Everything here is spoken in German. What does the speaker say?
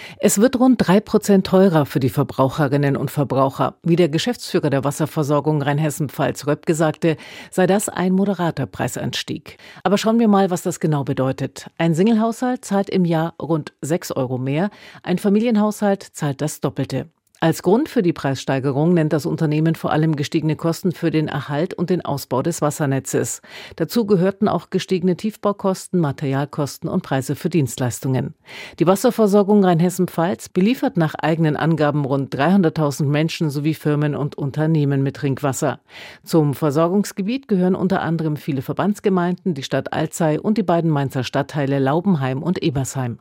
Es wird rund 3% teurer für die Verbraucherinnen und Verbraucher. Wie der Geschäftsführer der Wasserversorgung Rheinhessen-Pfalz Röpke sagte, sei das ein moderater Preisanstieg. Aber schauen wir mal, was das genau bedeutet. Ein Singlehaushalt zahlt im Jahr rund 6 Euro mehr, ein Familienhaushalt zahlt das Doppelte. Als Grund für die Preissteigerung nennt das Unternehmen vor allem gestiegene Kosten für den Erhalt und den Ausbau des Wassernetzes. Dazu gehörten auch gestiegene Tiefbaukosten, Materialkosten und Preise für Dienstleistungen. Die Wasserversorgung Rheinhessen-Pfalz beliefert nach eigenen Angaben rund 300.000 Menschen sowie Firmen und Unternehmen mit Trinkwasser. Zum Versorgungsgebiet gehören unter anderem viele Verbandsgemeinden, die Stadt Alzey und die beiden Mainzer Stadtteile Laubenheim und Ebersheim.